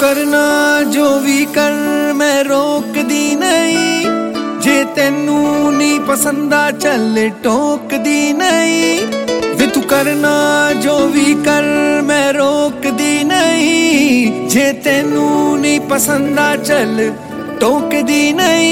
करना जो भी कर मैं रोकदी नहीं, जे तेनू नहीं पसंदा चल टोकदी नहीं। वे तू करना जो भी कर मैं रोकदी नहीं, जे तेनू नहीं पसंदा चल टोकदी नहीं।